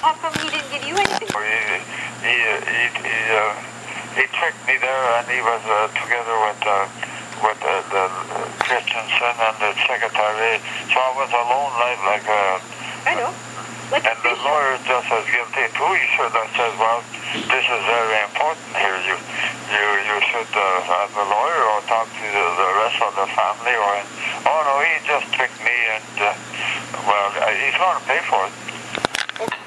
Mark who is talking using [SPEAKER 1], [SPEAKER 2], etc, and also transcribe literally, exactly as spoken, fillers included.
[SPEAKER 1] How come he didn't give you anything?
[SPEAKER 2] He, he, he, he, uh, he tricked me there, and he was uh, together with uh, with uh, the Christensen and the secretary. So I was alone, like like. Uh,
[SPEAKER 1] I know. Like
[SPEAKER 2] and the lawyer just as guilty too. He should have said, "Well, this is very important here. You you you should uh, have a lawyer or talk to the, the rest of the family." Or oh no, he just tricked me, and uh, well, he's going to pay for it.